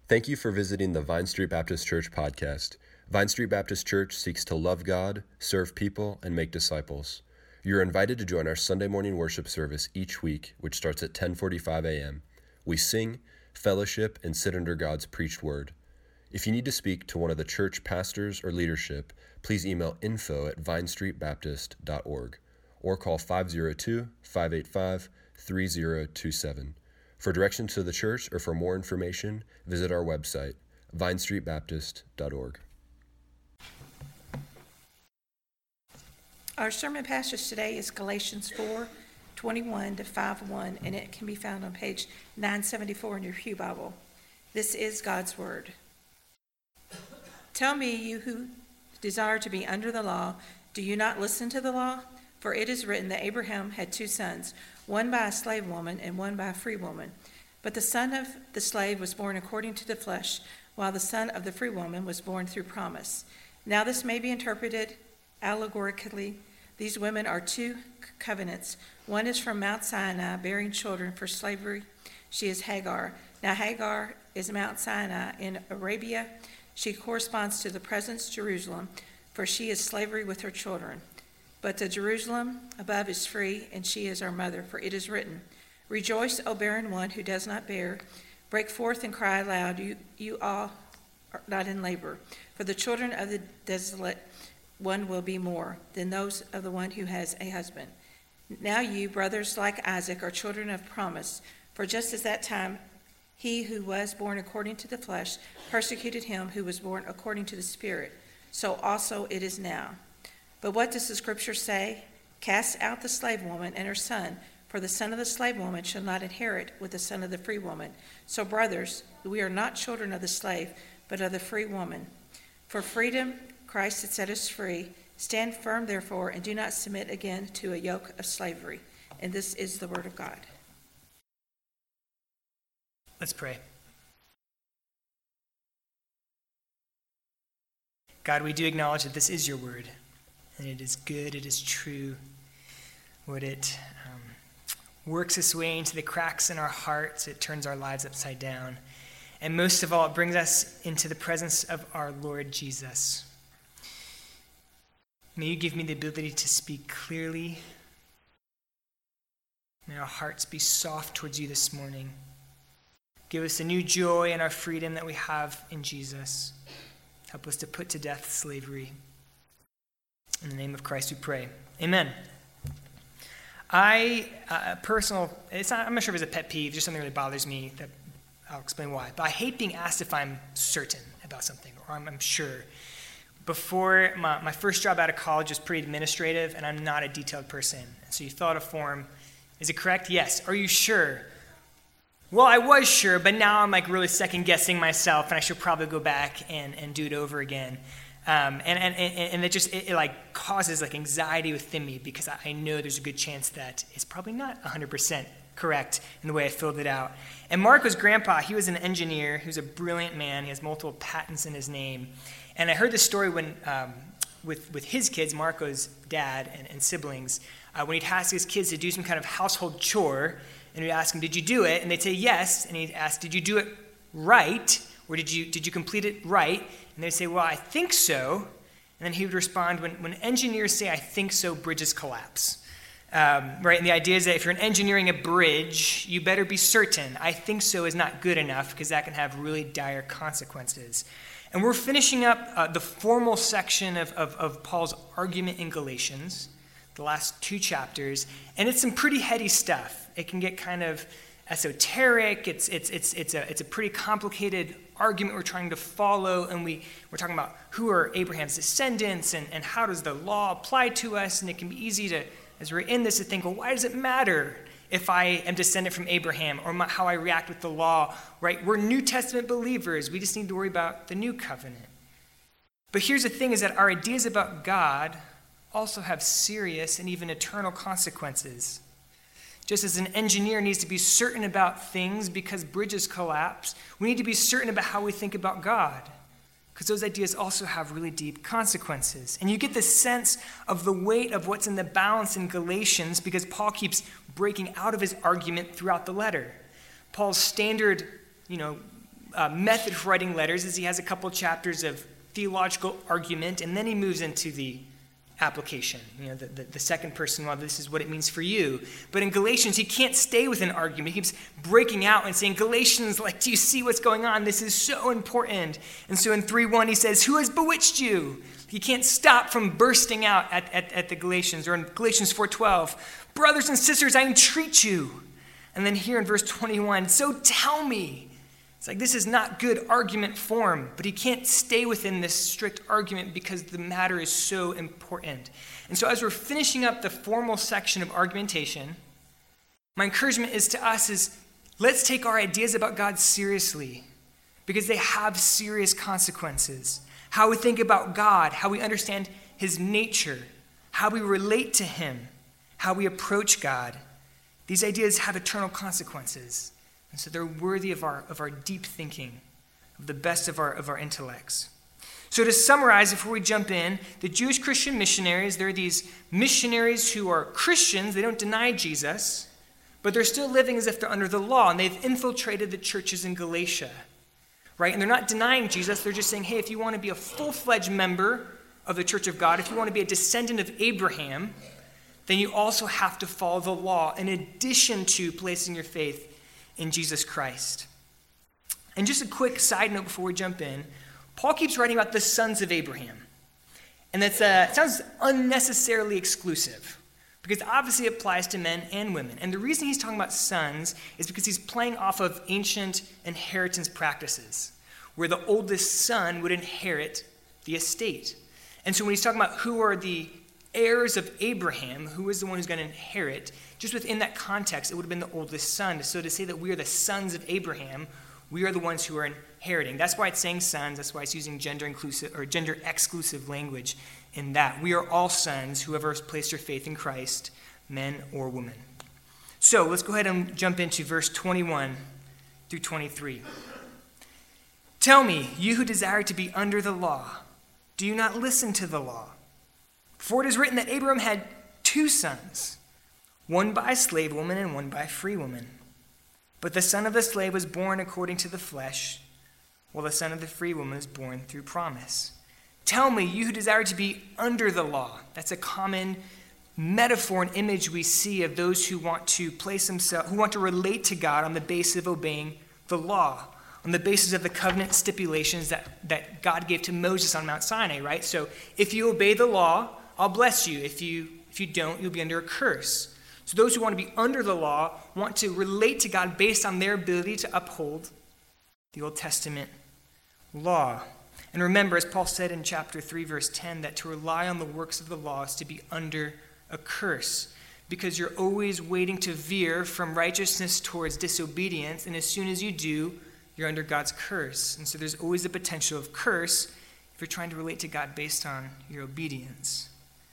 Thank you for visiting the Vine Street Baptist Church podcast. Vine Street Baptist Church seeks to love God, serve people, and make disciples. You're invited to join our Sunday morning worship service each week, which starts at 10:45 a.m. We sing, fellowship, and sit under God's preached word. If you need to speak to one of the church pastors or leadership, please email info@vinestreetbaptist.org or call 502-585-3027. For directions to the church or for more information, visit our website, vinestreetbaptist.org. Our sermon passage today is Galatians 4:21 to 5:1, and it can be found on page 974 in your Pew Bible. This is God's word. Tell me, you who desire to be under the law, do you not listen to the law? For it is written that Abraham had two sons, one by a slave woman and one by a free woman. But the son of the slave was born according to the flesh, while the son of the free woman was born through promise. Now this may be interpreted allegorically. These women are two covenants. One is from Mount Sinai, bearing children for slavery. She is Hagar. Now Hagar is Mount Sinai in Arabia. She corresponds to the present Jerusalem, for she is slavery with her children. But the Jerusalem above is free, and she is our mother, for it is written, Rejoice, O barren one who does not bear. Break forth and cry aloud, you all are not in labor. For the children of the desolate one will be more than those of the one who has a husband. Now you, brothers like Isaac, are children of promise. For just as that time he who was born according to the flesh persecuted him who was born according to the Spirit, so also it is now. But what does the Scripture say? Cast out the slave woman and her son, for the son of the slave woman shall not inherit with the son of the free woman. So, brothers, we are not children of the slave, but of the free woman. For freedom Christ has set us free. Stand firm, therefore, and do not submit again to a yoke of slavery. And this is the word of God. Let's pray. God, we do acknowledge that this is your word, and it is good, it is true. Lord, it works its way into the cracks in our hearts. It turns our lives upside down. And most of all, it brings us into the presence of our Lord Jesus. May you give me the ability to speak clearly. May our hearts be soft towards you this morning. Give us a new joy and our freedom that we have in Jesus. Help us to put to death slavery. In the name of Christ we pray. Amen. I'm not sure if it's a pet peeve, just something that really bothers me, that I'll explain why. But I hate being asked if I'm certain about something, or I'm sure. Before, my first job out of college was pretty administrative, and I'm not a detailed person. So you fill out a form. Is it correct? Yes. Are you sure? Well, I was sure, but now I'm really second-guessing myself, and I should probably go back and do it over again. And it causes anxiety within me, because I know there's a good chance that it's probably not 100% correct in the way I filled it out. And Marco's grandpa, he was an engineer. He was a brilliant man. He has multiple patents in his name. And I heard this story when with his kids, Marco's dad and siblings, when he'd ask his kids to do some kind of household chore, and he'd ask them, did you do it? And they'd say yes. And he'd ask, did you do it right? Or did you complete it right? And they'd say, well, I think so. And then he would respond, when engineers say, I think so, bridges collapse. Right? And the idea is that if you're engineering a bridge, you better be certain. I think so is not good enough, because that can have really dire consequences. And we're finishing up the formal section of Paul's argument in Galatians, the last two chapters, and it's some pretty heady stuff. It can get kind of esoteric. It's a pretty complicated argument we're trying to follow, and we're talking about who are Abraham's descendants and how does the law apply to us, and it can be easy to, as we're in this, to think, well, why does it matter if I am descendant from Abraham, or how I react with the law, right? We're New Testament believers. We just need to worry about the new covenant. But here's the thing, is that our ideas about God also have serious and even eternal consequences. Just as an engineer needs to be certain about things because bridges collapse, we need to be certain about how we think about God, because those ideas also have really deep consequences. And you get the sense of the weight of what's in the balance in Galatians because Paul keeps breaking out of his argument throughout the letter. Paul's standard, method for writing letters is he has a couple chapters of theological argument, and then he moves into the application, the second person, well, this is what it means for you. But in Galatians, he can't stay with an argument. He keeps breaking out and saying, Galatians, do you see what's going on? This is so important. And so in 3:1, he says, who has bewitched you? He can't stop from bursting out at the Galatians. Or in Galatians 4:12, brothers and sisters, I entreat you. And then here in verse 21, so tell me. It's this is not good argument form, but he can't stay within this strict argument because the matter is so important. And so as we're finishing up the formal section of argumentation, my encouragement is to us is let's take our ideas about God seriously because they have serious consequences. How we think about God, how we understand his nature, how we relate to him, how we approach God. These ideas have eternal consequences. And so they're worthy of our deep thinking, of the best of our intellects. So to summarize, before we jump in, the Jewish Christian missionaries, they're these missionaries who are Christians. They don't deny Jesus, but they're still living as if they're under the law, and they've infiltrated the churches in Galatia, right? And they're not denying Jesus. They're just saying, hey, if you want to be a full-fledged member of the church of God, if you want to be a descendant of Abraham, then you also have to follow the law in addition to placing your faith in Jesus Christ. And just a quick side note before we jump in, Paul keeps writing about the sons of Abraham. And that sounds unnecessarily exclusive because obviously it applies to men and women. And the reason he's talking about sons is because he's playing off of ancient inheritance practices where the oldest son would inherit the estate. And so when he's talking about who are the heirs of Abraham, who is the one who's going to inherit, just within that context, it would have been the oldest son. So to say that we are the sons of Abraham, we are the ones who are inheriting. That's why it's saying sons. That's why it's using gender inclusive or gender exclusive language in that. We are all sons, whoever has placed their faith in Christ, men or women. So let's go ahead and jump into verse 21 through 23. Tell me, you who desire to be under the law, do you not listen to the law? For it is written that Abraham had 2 sons, one by a slave woman and one by a free woman. But the son of the slave was born according to the flesh, while the son of the free woman was born through promise. Tell me, you who desire to be under the law. That's a common metaphor and image we see of those who want to place themselves, who want to relate to God on the basis of obeying the law, on the basis of the covenant stipulations that God gave to Moses on Mount Sinai, right? So if you obey the law, I'll bless you. If you don't, you'll be under a curse. So those who want to be under the law want to relate to God based on their ability to uphold the Old Testament law. And remember, as Paul said in chapter 3, verse 10, that to rely on the works of the law is to be under a curse, because you're always waiting to veer from righteousness towards disobedience, and as soon as you do, you're under God's curse. And so there's always the potential of curse if you're trying to relate to God based on your obedience.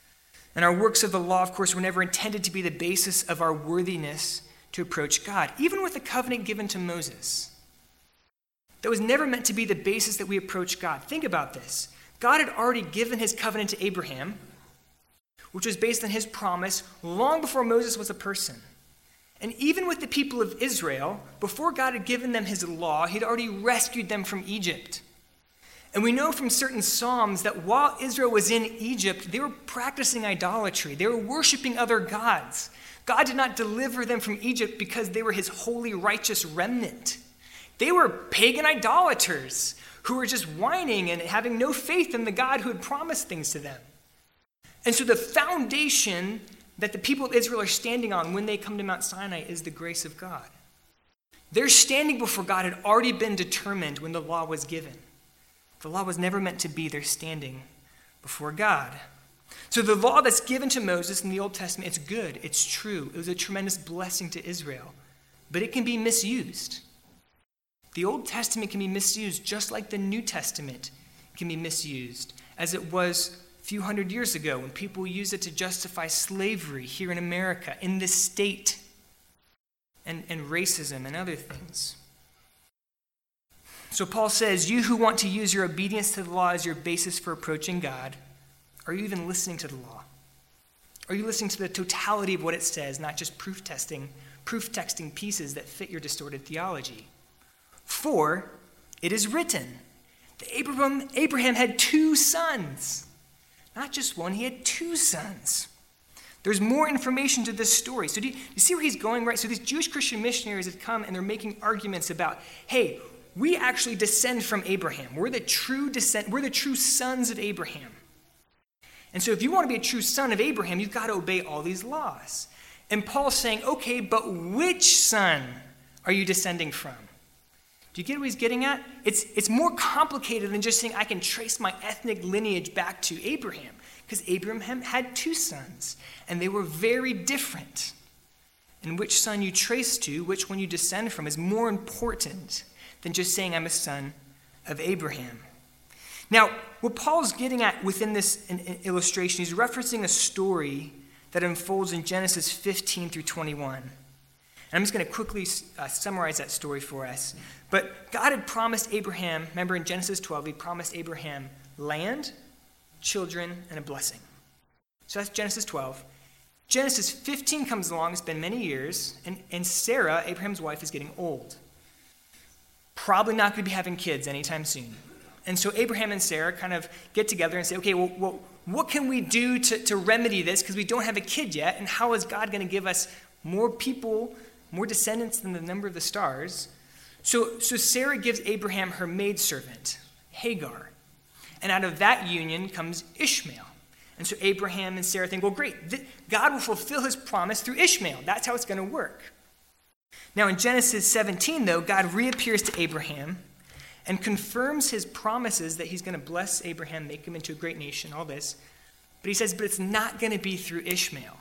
And our works of the law, of course, were never intended to be the basis of our worthiness to approach God, even with the covenant given to Moses. That was never meant to be the basis that we approach God. Think about this. God had already given his covenant to Abraham, which was based on his promise long before Moses was a person. And even with the people of Israel, before God had given them his law, he'd already rescued them from Egypt. And we know from certain Psalms that while Israel was in Egypt, they were practicing idolatry. They were worshiping other gods. God did not deliver them from Egypt because they were his holy, righteous remnant. They were pagan idolaters who were just whining and having no faith in the God who had promised things to them. And so the foundation that the people of Israel are standing on when they come to Mount Sinai is the grace of God. Their standing before God had already been determined when the law was given. The law was never meant to be their standing before God. So the law that's given to Moses in the Old Testament, it's good, it's true. It was a tremendous blessing to Israel, but it can be misused. The Old Testament can be misused just like the New Testament can be misused, as it was a few hundred years ago when people used it to justify slavery here in America, in this state, and racism and other things. So Paul says, you who want to use your obedience to the law as your basis for approaching God, are you even listening to the law? Are you listening to the totality of what it says, not just proof texting pieces that fit your distorted theology? For It is written that Abraham had 2 sons. Not just one, he had 2 sons. There's more information to this story. So do you see where he's going, right? So these Jewish Christian missionaries have come and they're making arguments about, hey, we actually descend from Abraham. We're the true sons of Abraham. And so if you want to be a true son of Abraham, you've got to obey all these laws. And Paul's saying, okay, but which son are you descending from? Do you get what he's getting at? It's more complicated than just saying I can trace my ethnic lineage back to Abraham, because Abraham had 2 sons, and they were very different. And which son you trace to, which one you descend from, is more important than just saying I'm a son of Abraham. Now, what Paul's getting at within this illustration, he's referencing a story that unfolds in Genesis 15 through 21. And I'm just going to quickly summarize that story for us. But God had promised Abraham, remember in Genesis 12, he promised Abraham land, children, and a blessing. So that's Genesis 12. Genesis 15 comes along, it's been many years, and Sarah, Abraham's wife, is getting old. Probably not going to be having kids anytime soon. And so Abraham and Sarah kind of get together and say, okay, well what can we do to remedy this? Because we don't have a kid yet, and how is God going to give us more people, more descendants than the number of the stars? So Sarah gives Abraham her maidservant, Hagar. And out of that union comes Ishmael. And so Abraham and Sarah think, well, great, God will fulfill his promise through Ishmael. That's how it's going to work. Now in Genesis 17, though, God reappears to Abraham and confirms his promises that he's going to bless Abraham, make him into a great nation, all this. But he says, but it's not going to be through Ishmael.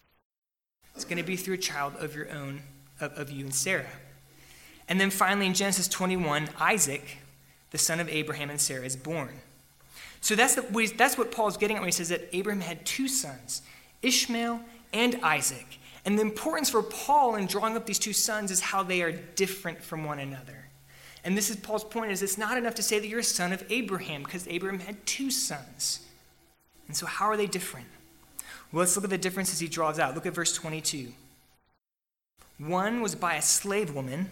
It's going to be through a child of your own, of you and Sarah. And then finally in Genesis 21, Isaac, the son of Abraham and Sarah, is born. So that's what Paul's getting at when he says that Abraham had 2 sons, Ishmael and Isaac. And the importance for Paul in drawing up these 2 sons is how they are different from one another. And this is Paul's point, is it's not enough to say that you're a son of Abraham, because Abraham had 2 sons. And so how are they different? Well, let's look at the differences he draws out. Look at verse 22. One was by a slave woman,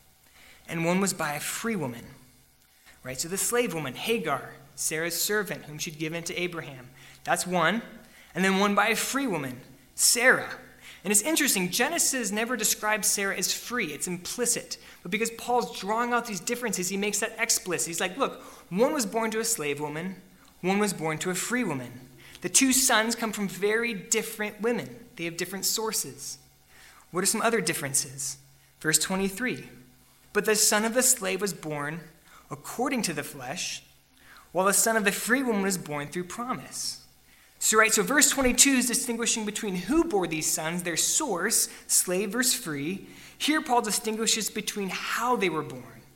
and one was by a free woman. Right? So the slave woman, Hagar, Sarah's servant, whom she'd given to Abraham. That's one. And then one by a free woman, Sarah. And it's interesting, Genesis never describes Sarah as free. It's implicit. But because Paul's drawing out these differences, he makes that explicit. He's like, look, one was born to a slave woman, one was born to a free woman. The 2 sons come from very different women. They have different sources. What are some other differences? Verse 23. But the son of the slave was born according to the flesh, while the son of the free woman was born through promise. So verse 22 is distinguishing between who bore these sons, their source, slave versus free. Here Paul distinguishes between how they were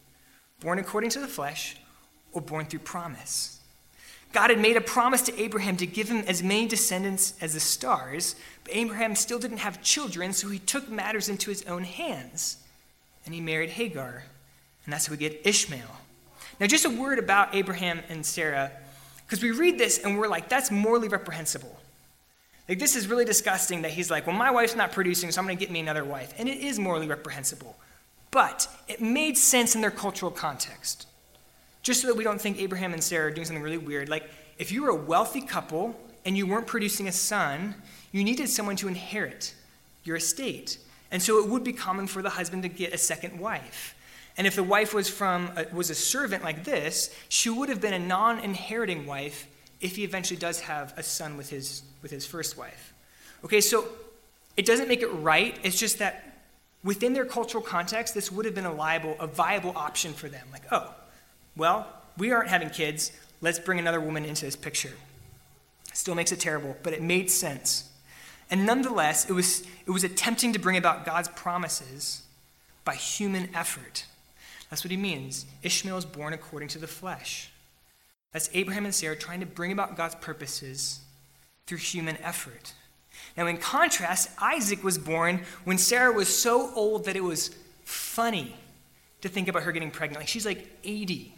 born according to the flesh or born through promise. God had made a promise to Abraham to give him as many descendants as the stars, but Abraham still didn't have children, so he took matters into his own hands, and he married Hagar, and that's how we get Ishmael. Now just a word about Abraham and Sarah, because we read this and we're like, that's morally reprehensible. Like, this is really disgusting that he's like, well, my wife's not producing, so I'm going to get me another wife. And it is morally reprehensible. But it made sense in their cultural context. Just so that we don't think Abraham and Sarah are doing something really weird. Like, if you were a wealthy couple and you weren't producing a son, you needed someone to inherit your estate. And so it would be common for the husband to get a second wife. And if the wife was a servant like this, she would have been a non-inheriting wife if he eventually does have a son with his first wife. Okay, so it doesn't make it right. It's just that within their cultural context, this would have been a viable option for them. Like, oh, well, we aren't having kids. Let's bring another woman into this picture. Still makes it terrible, but it made sense. And nonetheless, it was attempting to bring about God's promises by human effort. That's what he means. Ishmael is born according to the flesh. That's Abraham and Sarah trying to bring about God's purposes through human effort. Now, in contrast, Isaac was born when Sarah was so old that it was funny to think about her getting pregnant. Like, she's like 80.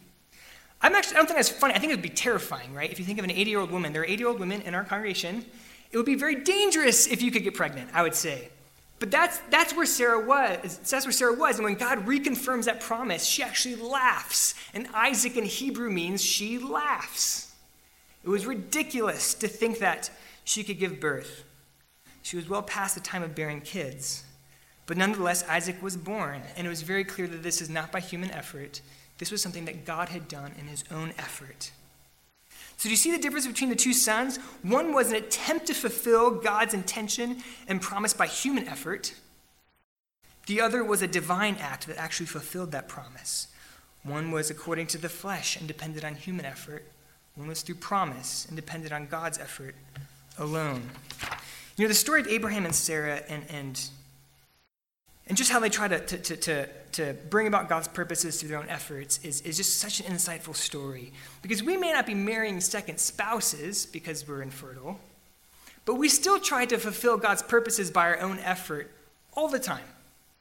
I don't think that's funny. I think it would be terrifying, right? If you think of an 80-year-old woman, there are 80-year-old women in our congregation. It would be very dangerous if you could get pregnant, I would say. But that's where Sarah was. That's where Sarah was. And when God reconfirms that promise, she actually laughs. And Isaac in Hebrew means she laughs. It was ridiculous to think that she could give birth. She was well past the time of bearing kids. But nonetheless, Isaac was born. And it was very clear that this is not by human effort. This was something that God had done in his own effort. So do you see the difference between the two sons? One was an attempt to fulfill God's intention and promise by human effort. The other was a divine act that actually fulfilled that promise. One was according to the flesh and depended on human effort. One was through promise and depended on God's effort alone. You know, the story of Abraham and Sarah and just how they try to bring about God's purposes through their own efforts is just such an insightful story. Because we may not be marrying second spouses because we're infertile, but we still try to fulfill God's purposes by our own effort all the time.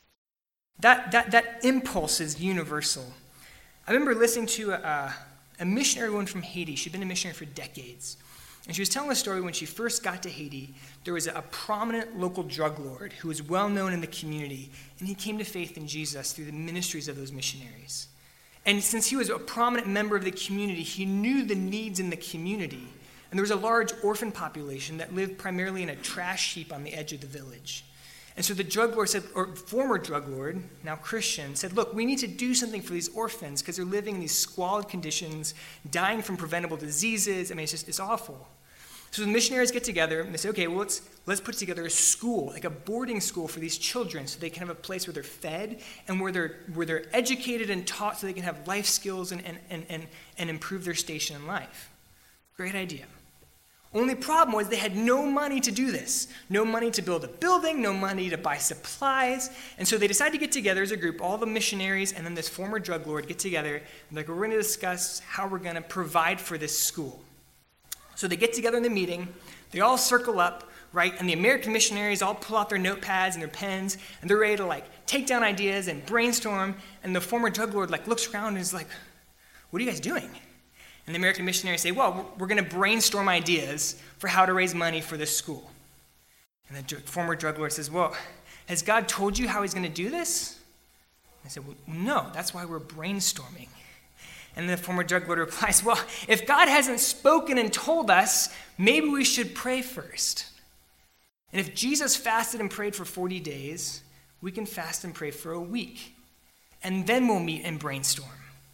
That impulse is universal. I remember listening to a missionary woman from Haiti. She'd been a missionary for decades. And she was telling a story when she first got to Haiti. There was a prominent local drug lord who was well known in the community, and he came to faith in Jesus through the ministries of those missionaries. And since he was a prominent member of the community, he knew the needs in the community. And there was a large orphan population that lived primarily in a trash heap on the edge of the village. And so the drug lord said, or former drug lord, now Christian, said, look, we need to do something for these orphans because they're living in these squalid conditions, dying from preventable diseases. I mean, it's awful. So the missionaries get together and they say, okay, well, let's put together a school, like a boarding school for these children so they can have a place where they're fed and where they're educated and taught so they can have life skills and improve their station in life. Great idea. Only problem was they had no money to do this. No money to build a building, no money to buy supplies. And so they decided to get together as a group, all the missionaries and then this former drug lord get together and like, we're going to discuss how we're going to provide for this school. So they get together in the meeting, they all circle up, right? And the American missionaries all pull out their notepads and their pens, and they're ready to like take down ideas and brainstorm. And the former drug lord like looks around and is like, what are you guys doing? And the American missionaries say, well, we're going to brainstorm ideas for how to raise money for this school. And the former drug lord says, well, has God told you how he's going to do this? And I said, well, no, that's why we're brainstorming. And the former drug lord replies, well, if God hasn't spoken and told us, maybe we should pray first. And if Jesus fasted and prayed for 40 days, we can fast and pray for a week. And then we'll meet and brainstorm.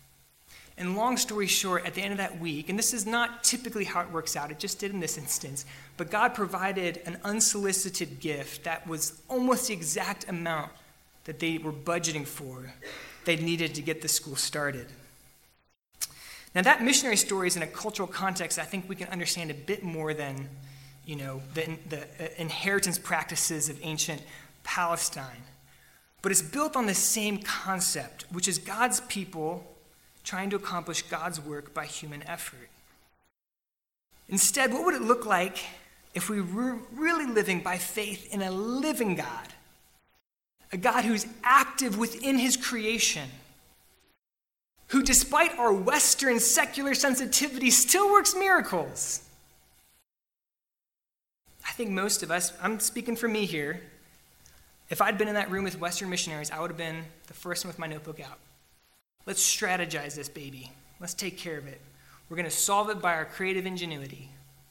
And long story short, at the end of that week, and this is not typically how it works out, it just did in this instance, but God provided an unsolicited gift that was almost the exact amount that they were budgeting for, they needed to get the school started. Now that missionary story is in a cultural context I think we can understand a bit more than, the inheritance practices of ancient Palestine. But it's built on the same concept, which is God's people trying to accomplish God's work by human effort. Instead, what would it look like if we were really living by faith in a living God? A God who's active within his creation, who, despite our Western secular sensitivity, still works miracles. I think most of us, I'm speaking for me here, if I'd been in that room with Western missionaries, I would have been the first one with my notebook out. Let's strategize this baby. Let's take care of it. We're going to solve it by our creative ingenuity.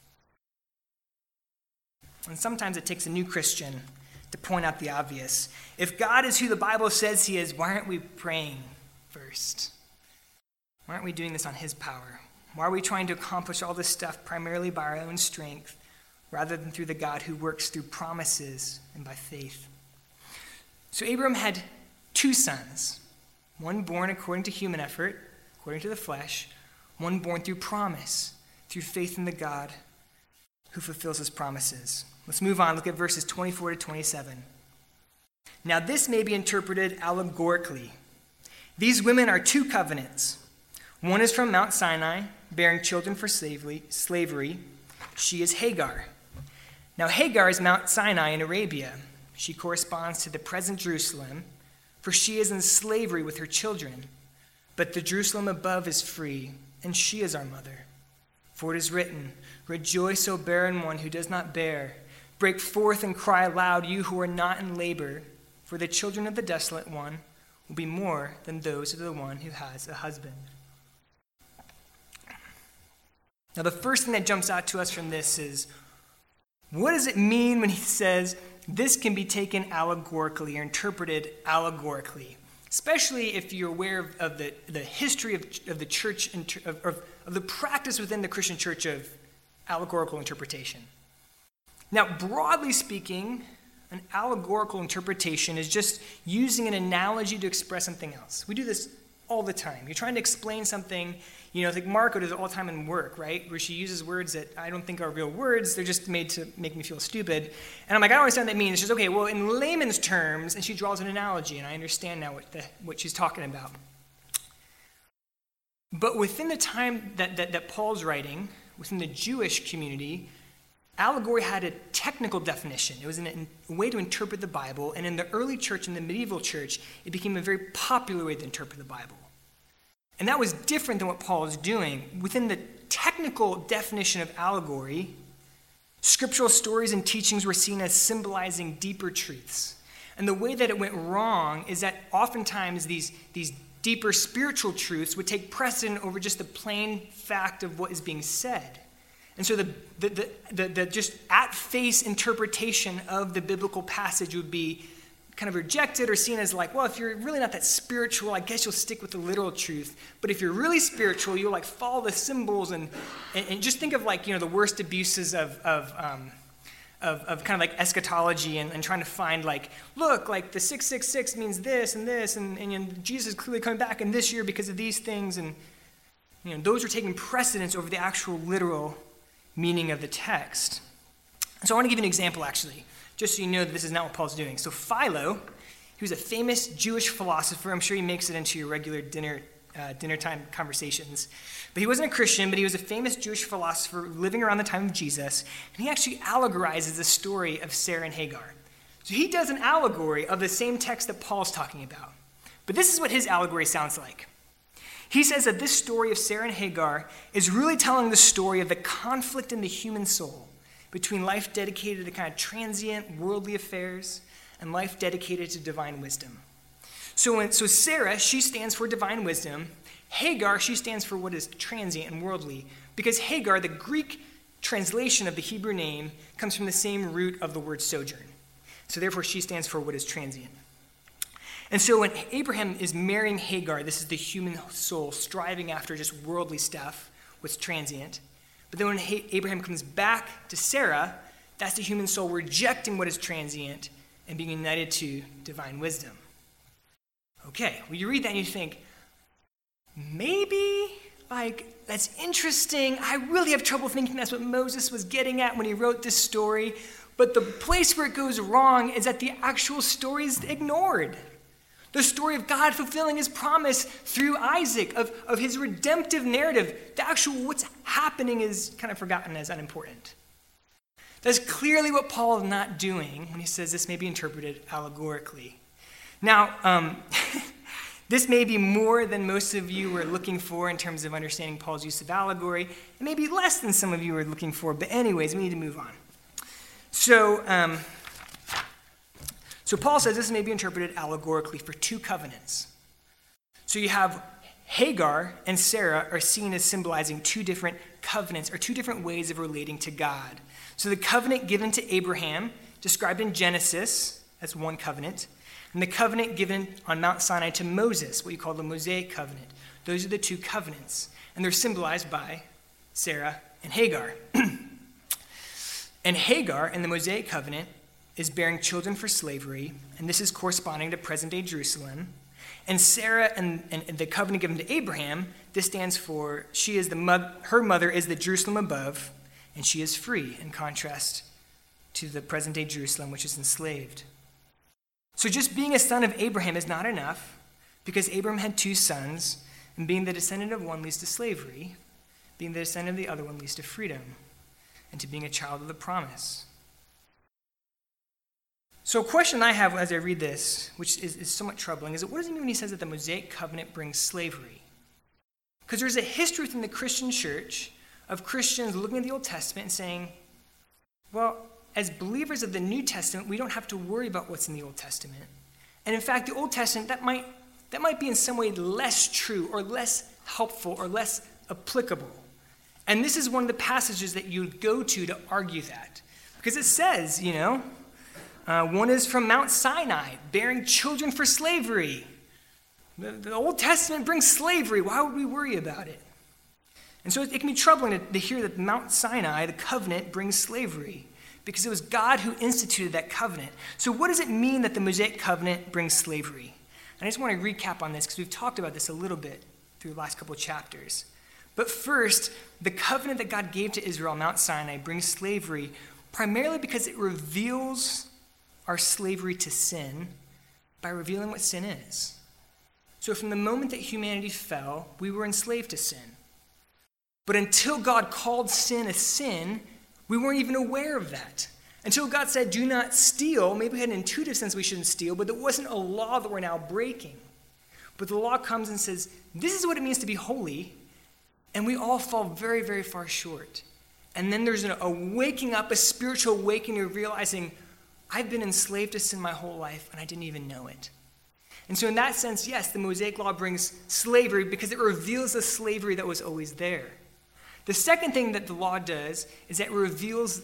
And sometimes it takes a new Christian to point out the obvious. If God is who the Bible says he is, why aren't we praying first? Why aren't we doing this on his power? Why are we trying to accomplish all this stuff primarily by our own strength rather than through the God who works through promises and by faith? So Abram had two sons, one born according to human effort, according to the flesh, one born through promise, through faith in the God who fulfills his promises. Let's move on. Look at verses 24 to 27. Now this may be interpreted allegorically. These women are two covenants. One is from Mount Sinai, bearing children for slavery. She is Hagar. Now Hagar is Mount Sinai in Arabia. She corresponds to the present Jerusalem, for she is in slavery with her children. But the Jerusalem above is free, and she is our mother. For it is written, rejoice, O barren one who does not bear. Break forth and cry aloud, you who are not in labor, for the children of the desolate one will be more than those of the one who has a husband. Now, the first thing that jumps out to us from this is, what does it mean when he says this can be taken allegorically or interpreted allegorically? Especially if you're aware of the history of the church, of the practice within the Christian church of allegorical interpretation. Now, broadly speaking, an allegorical interpretation is just using an analogy to express something else. We do this all the time. You're trying to explain something, like Marco does it all the time in work, right? Where she uses words that I don't think are real words. They're just made to make me feel stupid. And I'm like, I don't understand what that means. She's okay, well, in layman's terms, and she draws an analogy, and I understand now what she's talking about. But within the time that Paul's writing, within the Jewish community, allegory had a technical definition. It was a way to interpret the Bible, and in the early church, in the medieval church, it became a very popular way to interpret the Bible. And that was different than what Paul is doing. Within the technical definition of allegory, scriptural stories and teachings were seen as symbolizing deeper truths. And the way that it went wrong is that oftentimes these deeper spiritual truths would take precedent over just the plain fact of what is being said. And so the just at-face interpretation of the biblical passage would be kind of rejected or seen as like, well, if you're really not that spiritual, I guess you'll stick with the literal truth. But if you're really spiritual, you'll like follow the symbols and just think of like, the worst abuses of kind of like eschatology and trying to find like, look, like the 666 means this and this, and Jesus is clearly coming back in this year because of these things. And those are taking precedence over the actual literal meaning of the text. So I want to give you an example, actually, just so you know that this is not what Paul's doing. So Philo, he was a famous Jewish philosopher. I'm sure he makes it into your regular dinner time conversations. But he wasn't a Christian, but he was a famous Jewish philosopher living around the time of Jesus, and he actually allegorizes the story of Sarah and Hagar. So he does an allegory of the same text that Paul's talking about. But this is what his allegory sounds like. He says that this story of Sarah and Hagar is really telling the story of the conflict in the human soul between life dedicated to kind of transient worldly affairs and life dedicated to divine wisdom. So Sarah, she stands for divine wisdom. Hagar, she stands for what is transient and worldly, because Hagar, the Greek translation of the Hebrew name, comes from the same root of the word sojourn. So therefore, she stands for what is transient. And so when Abraham is marrying Hagar, this is the human soul striving after just worldly stuff, what's transient. But then when Abraham comes back to Sarah, that's the human soul rejecting what is transient and being united to divine wisdom. Okay, well, you read that and you think, maybe, that's interesting. I really have trouble thinking that's what Moses was getting at when he wrote this story. But the place where it goes wrong is that the actual story is ignored. The story of God fulfilling his promise through Isaac, of his redemptive narrative. The actual what's happening is kind of forgotten as unimportant. That's clearly what Paul is not doing when he says this may be interpreted allegorically. Now, this may be more than most of you were looking for in terms of understanding Paul's use of allegory. It may be less than some of you were looking for, but anyways, we need to move on. So Paul says this may be interpreted allegorically for two covenants. So you have Hagar and Sarah are seen as symbolizing two different covenants or two different ways of relating to God. So the covenant given to Abraham, described in Genesis as one covenant, and the covenant given on Mount Sinai to Moses, what you call the Mosaic covenant. Those are the two covenants, and they're symbolized by Sarah and Hagar. And Hagar in the Mosaic covenant is bearing children for slavery, and this is corresponding to present-day Jerusalem. And Sarah and the covenant given to Abraham, this stands for her mother is the Jerusalem above, and she is free, in contrast to the present-day Jerusalem, which is enslaved. So just being a son of Abraham is not enough, because Abraham had two sons, and being the descendant of one leads to slavery, being the descendant of the other one leads to freedom, and to being a child of the promise. So a question I have as I read this, which is somewhat troubling, is what does it mean when he says that the Mosaic covenant brings slavery? Because there's a history within the Christian church of Christians looking at the Old Testament and saying, well, as believers of the New Testament, we don't have to worry about what's in the Old Testament. And in fact, the Old Testament, that might be in some way less true or less helpful or less applicable. And this is one of the passages that you go to argue that. Because it says, one is from Mount Sinai, bearing children for slavery. The Old Testament brings slavery. Why would we worry about it? And so it can be troubling to hear that Mount Sinai, the covenant, brings slavery, because it was God who instituted that covenant. So what does it mean that the Mosaic covenant brings slavery? And I just want to recap on this, because we've talked about this a little bit through the last couple of chapters. But first, the covenant that God gave to Israel on Mount Sinai brings slavery primarily because it reveals our slavery to sin by revealing what sin is. So from the moment that humanity fell, we were enslaved to sin. But until God called sin a sin, we weren't even aware of that. Until God said, do not steal, maybe we had an intuitive sense we shouldn't steal, but there wasn't a law that we're now breaking. But the law comes and says, this is what it means to be holy, and we all fall very, very far short. And then there's a waking up, a spiritual awakening of realizing, I've been enslaved to sin my whole life, and I didn't even know it. And so in that sense, yes, the Mosaic law brings slavery because it reveals the slavery that was always there. The second thing that the law does is that it reveals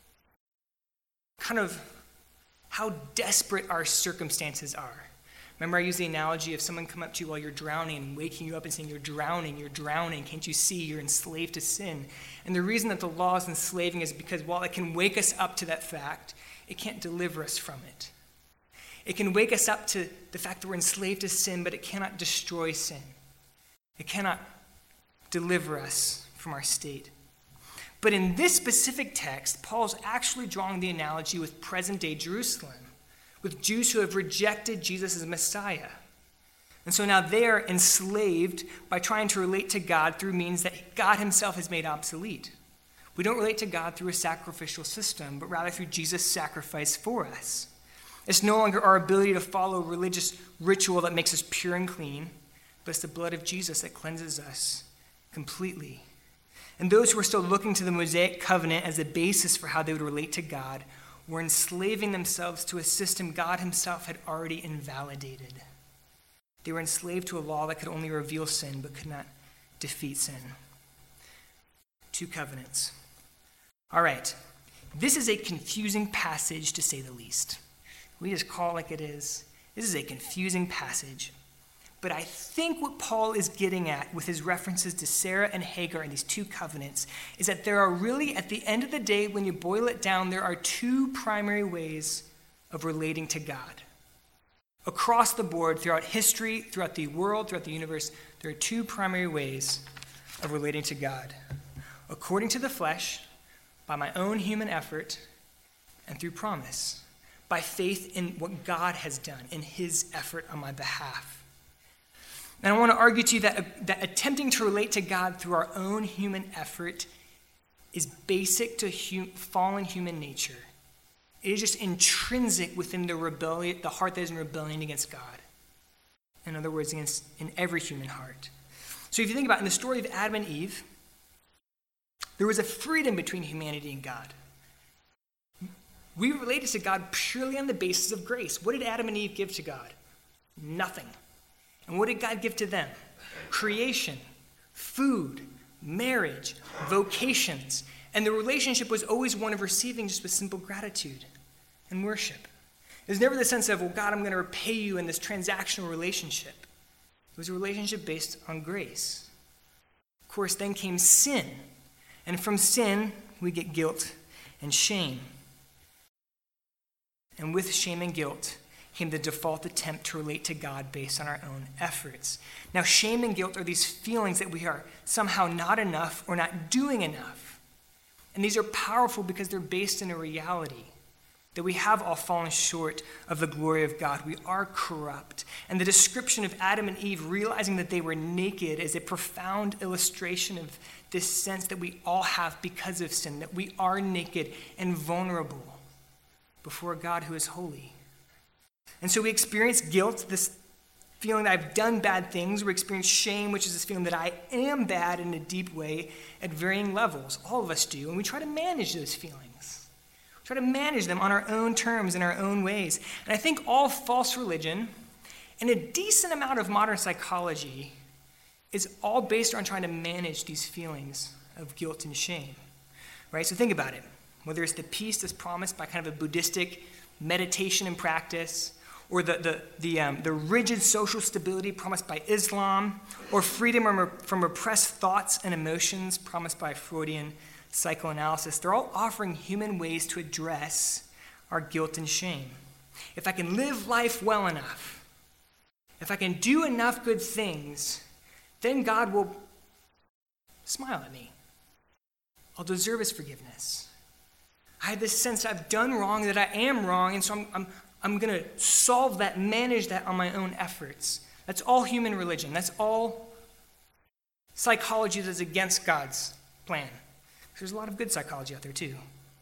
kind of how desperate our circumstances are. Remember, I used the analogy of someone come up to you while you're drowning and waking you up and saying, you're drowning, can't you see, you're enslaved to sin. And the reason that the law is enslaving is because while it can wake us up to that fact, it can't deliver us from it. It can wake us up to the fact that we're enslaved to sin, but it cannot destroy sin. It cannot deliver us from our state. But in this specific text, Paul's actually drawing the analogy with present-day Jerusalem, with Jews who have rejected Jesus as Messiah. And so now they're enslaved by trying to relate to God through means that God himself has made obsolete. We don't relate to God through a sacrificial system, but rather through Jesus' sacrifice for us. It's no longer our ability to follow a religious ritual that makes us pure and clean, but it's the blood of Jesus that cleanses us completely. And those who are still looking to the Mosaic covenant as the basis for how they would relate to God were enslaving themselves to a system God himself had already invalidated. They were enslaved to a law that could only reveal sin but could not defeat sin. 2 covenants. All right, this is a confusing passage to say the least. We just call it like it is. This is a confusing passage. But I think what Paul is getting at with his references to Sarah and Hagar and these 2 covenants is that there are really, at the end of the day, when you boil it down, there are 2 primary ways of relating to God. Across the board, throughout history, throughout the world, throughout the universe, there are 2 primary ways of relating to God. According to the flesh, by my own human effort, and through promise, by faith in what God has done, in his effort on my behalf. And I want to argue to you that attempting to relate to God through our own human effort is basic to fallen human nature. It is just intrinsic within the heart that is in rebellion against God. In other words, in every human heart. So if you think about it, in the story of Adam and Eve, there was a freedom between humanity and God. We related to God purely on the basis of grace. What did Adam and Eve give to God? Nothing. And what did God give to them? Creation, food, marriage, vocations. And the relationship was always one of receiving just with simple gratitude and worship. There's never the sense of, well, God, I'm going to repay you in this transactional relationship. It was a relationship based on grace. Of course, then came sin. And from sin, we get guilt and shame. And with shame and guilt came the default attempt to relate to God based on our own efforts. Now, shame and guilt are these feelings that we are somehow not enough or not doing enough. And these are powerful because they're based in a reality that we have all fallen short of the glory of God. We are corrupt. And the description of Adam and Eve realizing that they were naked is a profound illustration of this sense that we all have because of sin, that we are naked and vulnerable before a God who is holy. And so we experience guilt, this feeling that I've done bad things. We experience shame, which is this feeling that I am bad in a deep way at varying levels. All of us do. And we try to manage those feelings. try to manage them on our own terms in our own ways. And I think all false religion and a decent amount of modern psychology is all based on trying to manage these feelings of guilt and shame, right? So think about it. Whether it's the peace that's promised by kind of a Buddhistic meditation and practice, or the rigid social stability promised by Islam, or freedom from repressed thoughts and emotions promised by Freudian psychoanalysis, they're all offering human ways to address our guilt and shame. If I can live life well enough, if I can do enough good things, then God will smile at me. I'll deserve his forgiveness. I have this sense that I've done wrong, that I am wrong, and so I'm going to solve that, manage that on my own efforts. That's all human religion. That's all psychology that's against God's plan. There's a lot of good psychology out there too.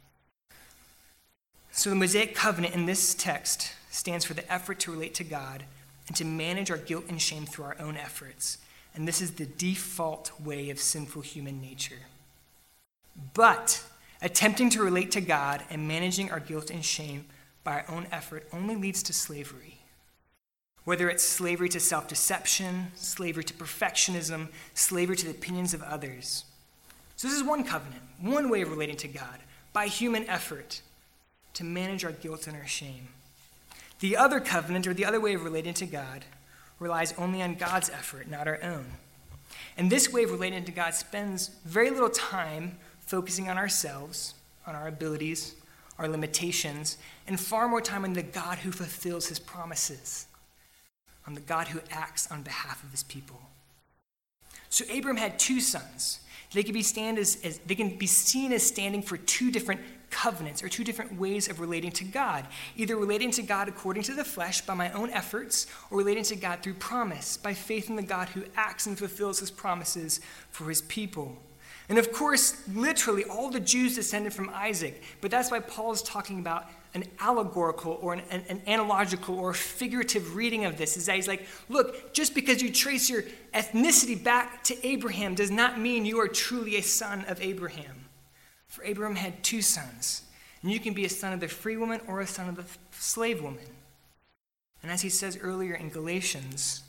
So the Mosaic covenant in this text stands for the effort to relate to God and to manage our guilt and shame through our own efforts. And this is the default way of sinful human nature. But attempting to relate to God and managing our guilt and shame by our own effort only leads to slavery. Whether it's slavery to self-deception, slavery to perfectionism, slavery to the opinions of others. So this is one covenant, one way of relating to God, by human effort to manage our guilt and our shame. The other covenant, or the other way of relating to God, relies only on God's effort, not our own. And this way of relating to God spends very little time focusing on ourselves, on our abilities, our limitations, and far more time on the God who fulfills his promises, on the God who acts on behalf of his people. So Abram had two sons. They can be seen as standing for two different covenants or two different ways of relating to God, either relating to God according to the flesh by my own efforts, or relating to God through promise, by faith in the God who acts and fulfills his promises for his people. And of course, literally, all the Jews descended from Isaac, but that's why Paul is talking about an allegorical or an analogical or figurative reading of this, is that he's like, look, just because you trace your ethnicity back to Abraham does not mean you are truly a son of Abraham. For Abraham had two sons, and you can be a son of the free woman or a son of the slave woman. And as he says earlier in Galatians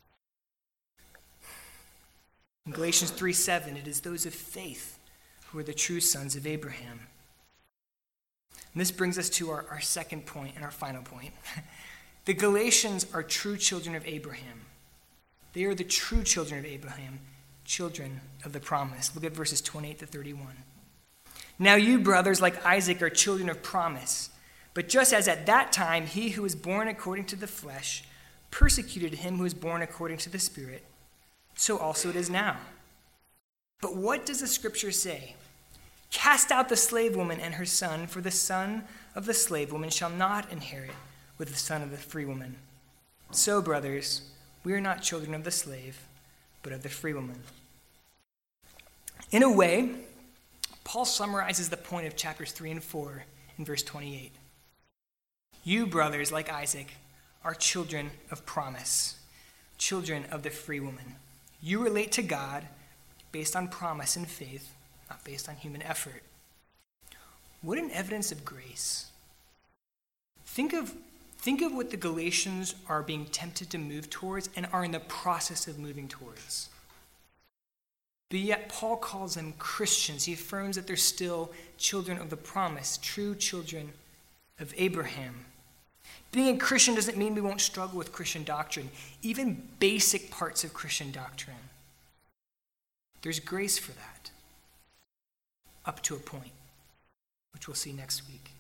3:7, it is those of faith who are the true sons of Abraham. And this brings us to our second point and our final point. The Galatians are true children of Abraham. They are the true children of Abraham, children of the promise. Look at verses 28 to 31. Now you, brothers, like Isaac, are children of promise. But just as at that time he who was born according to the flesh persecuted him who was born according to the Spirit, so also it is now. But what does the scripture say? Cast out the slave woman and her son, for the son of the slave woman shall not inherit with the son of the free woman. So, brothers, we are not children of the slave, but of the free woman. In a way, Paul summarizes the point of chapters 3 and 4 in verse 28. You, brothers, like Isaac, are children of promise, children of the free woman. You relate to God based on promise and faith, not based on human effort. What an evidence of grace. Think of what the Galatians are being tempted to move towards and are in the process of moving towards. But yet Paul calls them Christians. He affirms that they're still children of the promise, true children of Abraham. Being a Christian doesn't mean we won't struggle with Christian doctrine, even basic parts of Christian doctrine. There's grace for that, up to a point, which we'll see next week.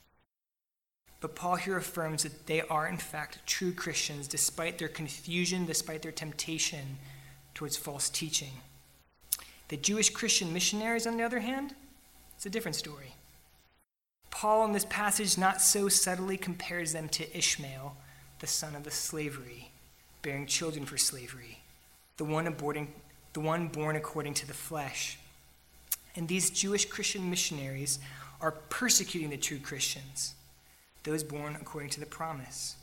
But Paul here affirms that they are, in fact, true Christians, despite their confusion, despite their temptation towards false teaching. The Jewish Christian missionaries, on the other hand, it's a different story. Paul, in this passage, not so subtly compares them to Ishmael, the son of the slavery, bearing children for slavery, the one born according to the flesh. And these Jewish Christian missionaries are persecuting the true Christians, those born according to the promise.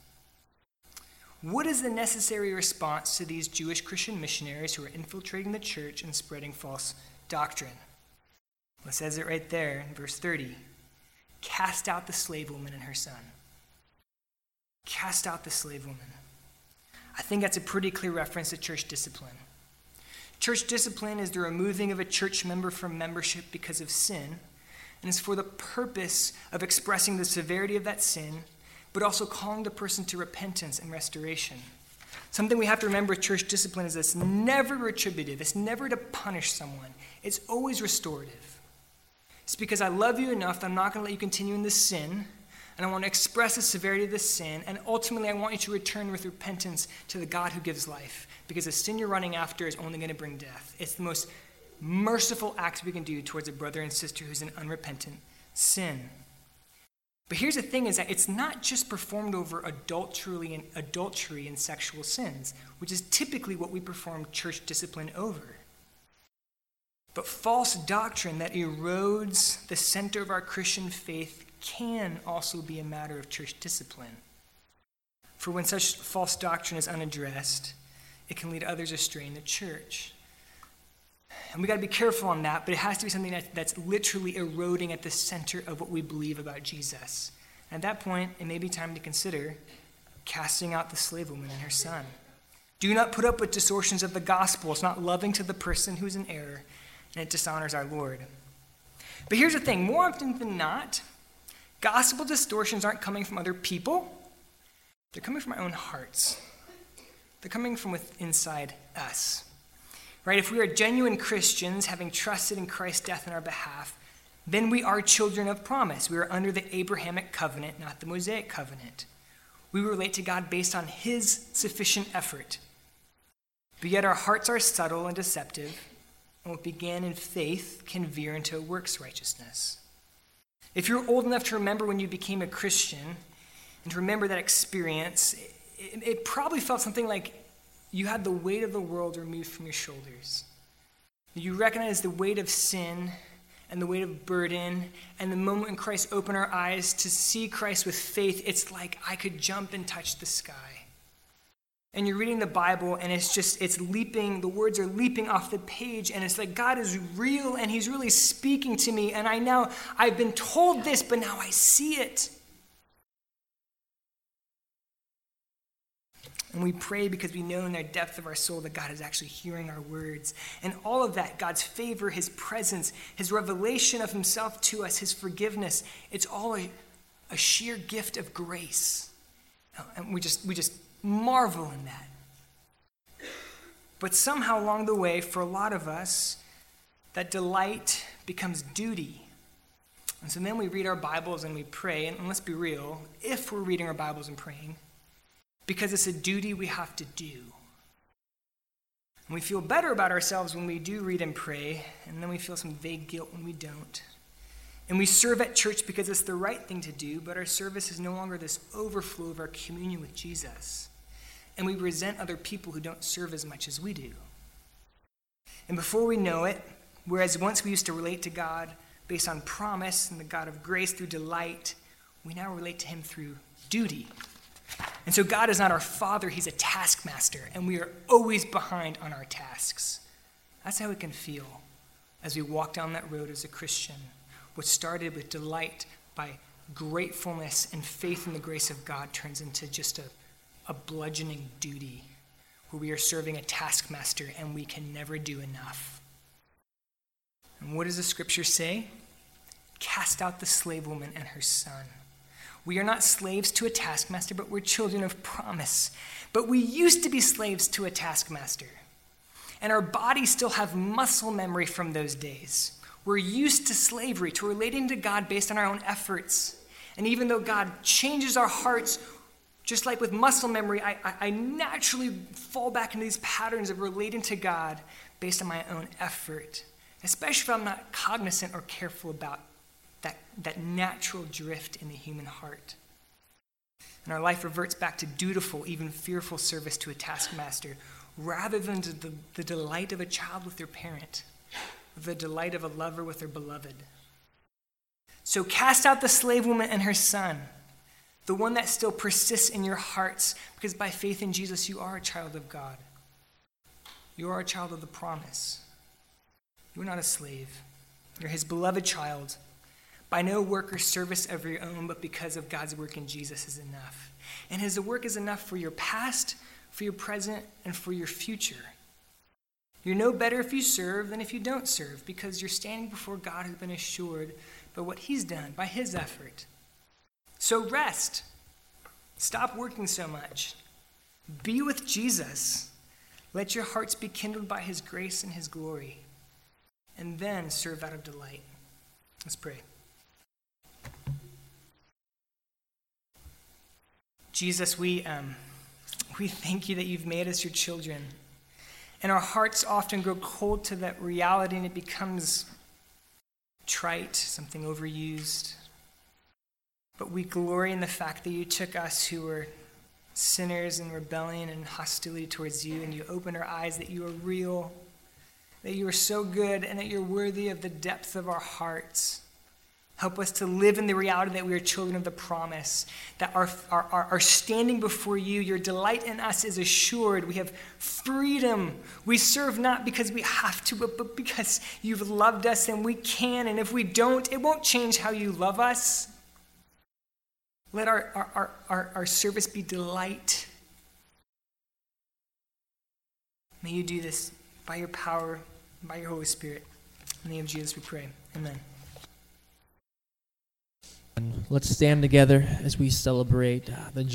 What is the necessary response to these Jewish Christian missionaries who are infiltrating the church and spreading false doctrine? Well, it says it right there in verse 30. cast out the slave woman and her son. Cast out the slave woman. I think that's a pretty clear reference to church discipline. Church discipline is the removing of a church member from membership because of sin, and is for the purpose of expressing the severity of that sin, but also calling the person to repentance and restoration. Something we have to remember with church discipline is it's never retributive. It's never to punish someone. It's always restorative. It's because I love you enough that I'm not going to let you continue in this sin, and I want to express the severity of this sin, and ultimately I want you to return with repentance to the God who gives life, because the sin you're running after is only going to bring death. It's the most merciful act we can do towards a brother and sister who's in unrepentant sin. But here's the thing, is that it's not just performed over adultery and sexual sins, which is typically what we perform church discipline over. But false doctrine that erodes the center of our Christian faith can also be a matter of church discipline. For when such false doctrine is unaddressed, it can lead others astray in the church. And we got to be careful on that, but it has to be something that's literally eroding at the center of what we believe about Jesus. And at that point, it may be time to consider casting out the slave woman and her son. Do not put up with distortions of the gospel. It's not loving to the person who's in error, and it dishonors our Lord. But here's the thing, more often than not, gospel distortions aren't coming from other people. They're coming from our own hearts. They're coming from inside us. Right? If we are genuine Christians, having trusted in Christ's death on our behalf, then we are children of promise. We are under the Abrahamic covenant, not the Mosaic covenant. We relate to God based on his sufficient effort. But yet our hearts are subtle and deceptive, and what began in faith can veer into works righteousness. If you're old enough to remember when you became a Christian, and to remember that experience, it probably felt something like you had the weight of the world removed from your shoulders. You recognize the weight of sin and the weight of burden, and the moment when Christ opened our eyes to see Christ with faith, it's like I could jump and touch the sky. And you're reading the Bible, and it's leaping, the words are leaping off the page, and it's like God is real, and he's really speaking to me, and I've been told this, but now I see it. And we pray because we know in the depth of our soul that God is actually hearing our words. And all of that, God's favor, his presence, his revelation of himself to us, his forgiveness, it's all a sheer gift of grace. And we just marvel in that. But somehow along the way, for a lot of us, that delight becomes duty. And so then we read our Bibles and we pray, and let's be real, if we're reading our Bibles and praying, because it's a duty we have to do. And we feel better about ourselves when we do read and pray, and then we feel some vague guilt when we don't. And we serve at church because it's the right thing to do, but our service is no longer this overflow of our communion with Jesus. And we resent other people who don't serve as much as we do. And before we know it, whereas once we used to relate to God based on promise and the God of grace through delight, we now relate to him through duty. And so God is not our father, he's a taskmaster, and we are always behind on our tasks. That's how it can feel as we walk down that road as a Christian. What started with delight by gratefulness and faith in the grace of God turns into just a bludgeoning duty where we are serving a taskmaster and we can never do enough. And what does the scripture say? Cast out the slave woman and her son. We are not slaves to a taskmaster, but we're children of promise. But we used to be slaves to a taskmaster. And our bodies still have muscle memory from those days. We're used to slavery, to relating to God based on our own efforts. And even though God changes our hearts, just like with muscle memory, I naturally fall back into these patterns of relating to God based on my own effort, especially if I'm not cognizant or careful about that natural drift in the human heart. And our life reverts back to dutiful, even fearful service to a taskmaster, rather than to the delight of a child with their parent, the delight of a lover with their beloved. So cast out the slave woman and her son, the one that still persists in your hearts, because by faith in Jesus, you are a child of God. You are a child of the promise. You are not a slave. You're his beloved child. by no work or service of your own, but because of God's work in Jesus is enough. And his work is enough for your past, for your present, and for your future. You're no better if you serve than if you don't serve, because you're standing before God who's been assured by what he's done, by his effort. So rest. Stop working so much. Be with Jesus. Let your hearts be kindled by his grace and his glory. And then serve out of delight. Let's pray. Jesus, we thank you that you've made us your children. And our hearts often grow cold to that reality, and it becomes trite, something overused. But we glory in the fact that you took us who were sinners in rebellion and hostility towards you, and you opened our eyes that you are real, that you are so good, and that you're worthy of the depth of our hearts. Help us to live in the reality that we are children of the promise, that our standing before you, your delight in us is assured. We have freedom. We serve not because we have to, but because you've loved us and we can. And if we don't, it won't change how you love us. Let our service be delight. May you do this by your power, by your Holy Spirit. In the name of Jesus we pray. Amen. Let's stand together as we celebrate the